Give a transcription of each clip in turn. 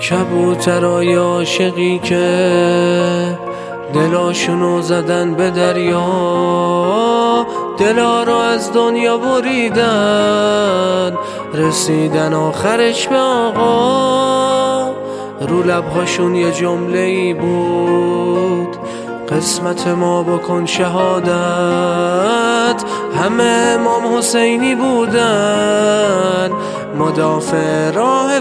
کبوترای عاشقی که دلاشونو زدن به دریا، دلا رو از دنیا بریدن، رسیدن آخرش به آقا. رو لبهاشون یه جمله ای بود، قسمت ما بکن شهادت. همه امام حسینی بودن، مدافع راه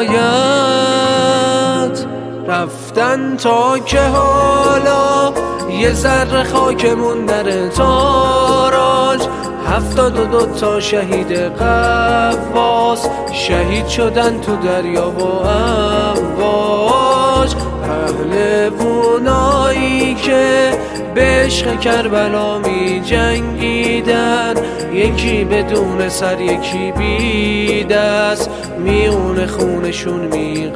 ولایت. رفتن تا که حالا یه ذره خاکمون در تاراج. 72 تا شهید قواس شهید شدن تو دریا و امواج. پهلوونایی که به عشق کربلا می جنگیدن، یکی بدون سر یکی بی دست، میون خونشون می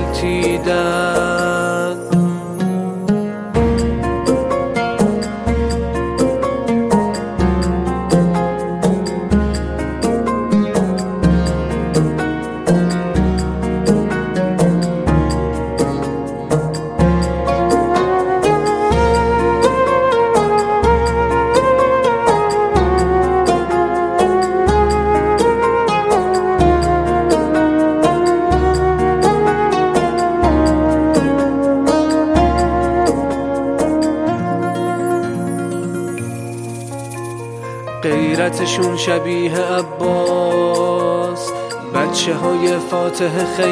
غلطیدن. غیرتشون شبیه عباس، بچه های فاتح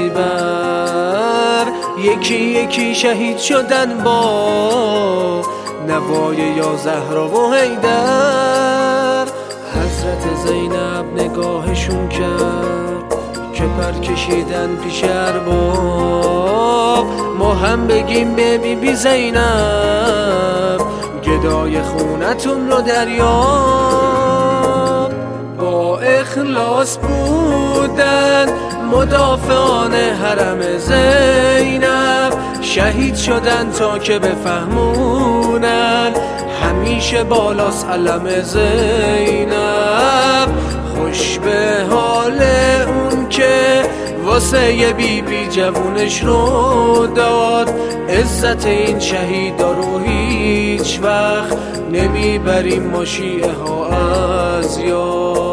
خیبر، یکی یکی شهید شدن با نوای یا زهرا و حیدر. حضرت زینب نگاهشون کرد که پر کشیدن پیش ارباب. ما هم بگیم به بی بی زینب، گدای خونتون رو دریاب. با اخلاص بودن مدافعان حرم زینب، شهید شدن تا که بفهمونن همیشه بالاست علم زینب. خوش به حال اون که واسه یه بی بی جوونش رو داد. عزت این شهیدا رو هیچ وقت نمیبریم ما شیعه ها از یاد.